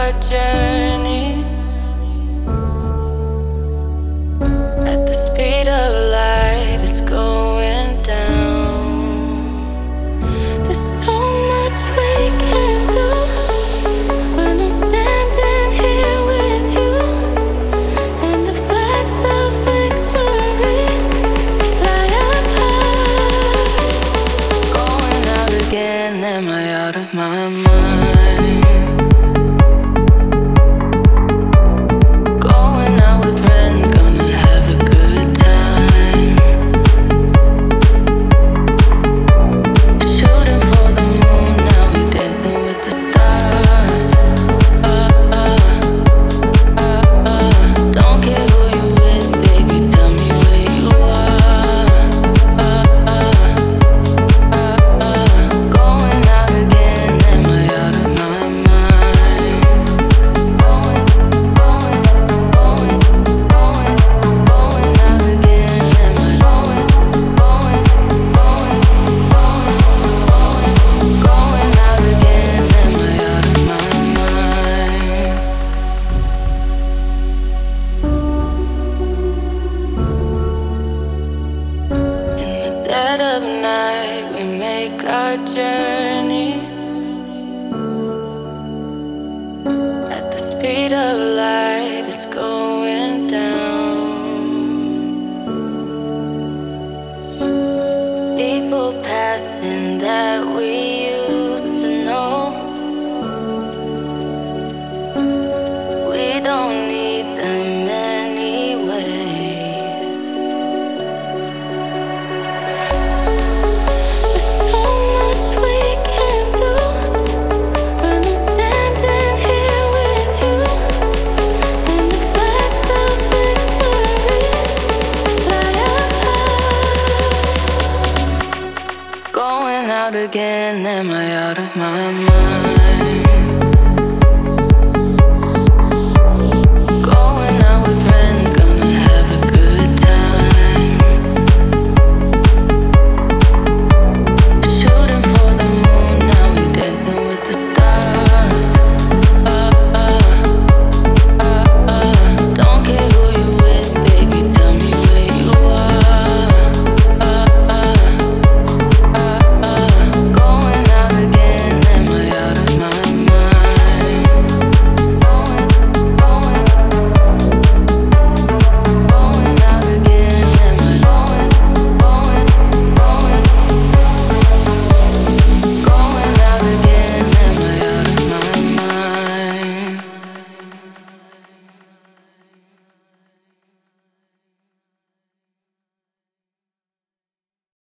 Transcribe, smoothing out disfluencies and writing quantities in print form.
our journey at the speed of light. It's going down. There's so much we can do when I'm standing here with you, and the flags of victory fly up high. Going out again, am I out of my mind? Going out with friends, gonna have a good time. Shooting for the moon, now we dancing with the stars. Don't care who you with, baby, tell me where you are. Going out again, am I out of my mind? Going out again, am I going out again, am I out of my mind? In the dead of night, we make our journey at the speed of light. It's going down. People passing that we used to know. We don't need them anyway. There's so much we can do when I'm standing here with you, and the flags of victory fly up high. Going out again, am I out of my mind?